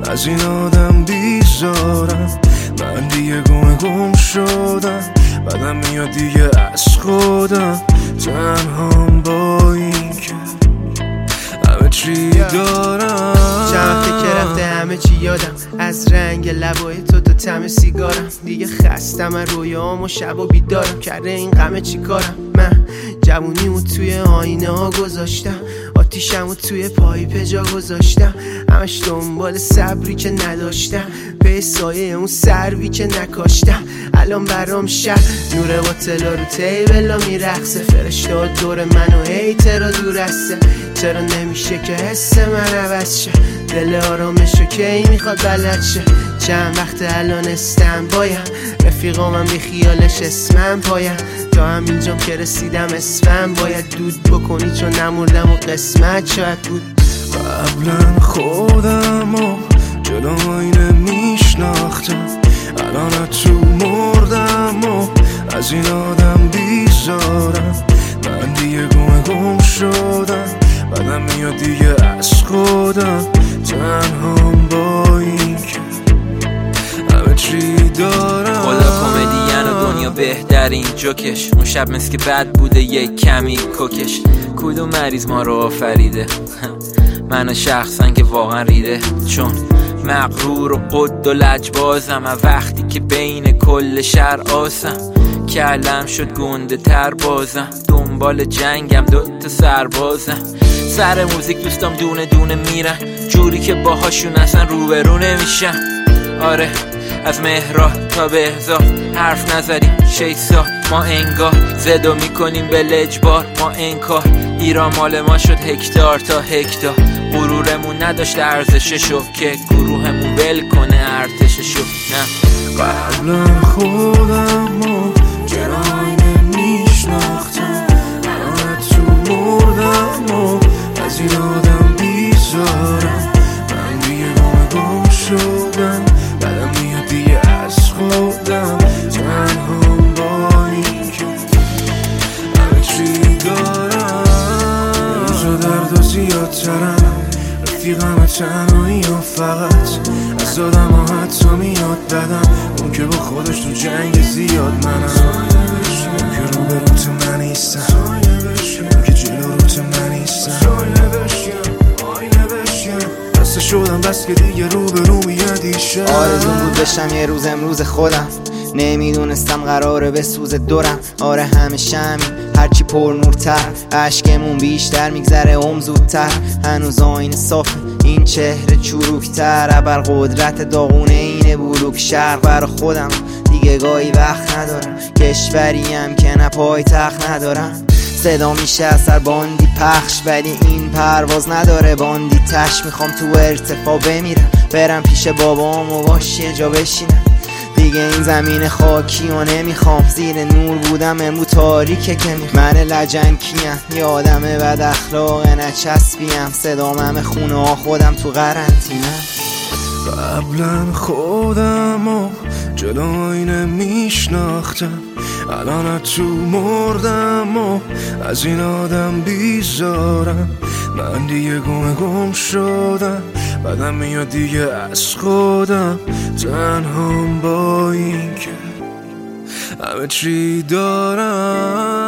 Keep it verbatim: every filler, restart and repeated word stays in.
از این آدم بیزارم، من دیگه گم گم شدم، بعدم میاد دیگه از خودم، تنهام با این که همه چی دارم. چند وقته که رفته همه چی یادم، از رنگ لبای تو تا طعم سیگارم. دیگه خستم از رویام و شب و بیدارم، کرده این غمه چی کارم. من جوونیمو توی آینه ها گذاشتم، آتیشمو توی پایپ جا گذاشتم، همش دنبال صبری که نداشتم، به سایه اون سروی که نکاشتم. الان برام شب نور باطلا رو تیبلا میرقصه، فرشته دور منو هیترا دور هسته. چرا نمیشه که حس من عوض شه، دل آرامشو کی میخواد بلد شه. چند وقت الان استم بایم، رفیقا من بی خیالش اسمم پایم، تا همینجام که رسیدم اسمم باید دود بکنی چون نمردم و قسمت شاید بود. قبلا خودم و جلو اینه میشناختم، الان تو مردم و از این آدم بیزارم، من دیگه گم گم شدم، بعدم میاد دیگه از خودم، تنهام با این که همه چی دارم. خدا کمدین و دنیا بهترین جوکش، اون شب مثل که بد بوده یک کمی کوکش. کدوم مریض ما رو آفریده؟ منو شخصا که واقعا ریده، چون مغرور و قد و لجبازم، وقتی که بین کل شهر آسم، کلم شد گنده تر بازم، دنبال جنگم دوتا سربازم. سر موزیک دوستام دونه دونه میرن، جوری که باهاشون اصلا روبرو نمیشن. آره از مهرا تا بهزاد حرف نزدیم شیسا، ما انگار زدو میکنیم به لجبار، ما انکار ایران مال ما شد هکتار تا هکتار. غرورمون نداشت ارزششو که گروهمون ول کنه ارتششو. نه قبلا خودم و جراینه میشناختم، الان تو مردم و از این آدم بیزارم، من دیگه گم گم شدم، بعدم میاد دیگه از خودم، تنهام با این که همه چی دارم. روزا درد و زیادترم، رفیقم تنهایی و فقط از آدم ها حتی میاد بدم، اون که با خودش تو جنگ زیاد منم، اون که رو به رو تو من نیستم، اون که جلو رو تو من نیستم. بسته شدم بس که دیگه رو به رو میادی شد. آرزون بود بشم یه روز امروز خودم، نمیدونستم قراره به سوز دورم. آره همیشه همین، هرچی پر نورتر، عشقمون بیشتر میگذره ام زودتر. هنوز آینه صافه این چهره چروکتر، ابر قدرت داغونه اینه بروک شرق. برا خودم دیگه گاهی وقت ندارم، کشوریم که نه پای تخت ندارم. صدا میشه اثر باندی پخش، ولی این پرواز نداره باندی تش. میخوام تو ارتفاع بمیرم، برم پیش بابام و باش یه جا بشینم. دیگه این زمین خاکی و نمیخوام، زیر نور بودم امرو تاریکه که میخوام. من لجن کیم، یه آدم بد اخلاق نچسبیم، صدام همه خونه ها خودم تو قرنطینم. قبلا خودم و جلو اینه میشناختم، الان تو مردم و از این آدم بیزارم، من دیگه گم گم شدم، بعدم میاد دیگه از خودم، تنهام با این که همه چی دارم.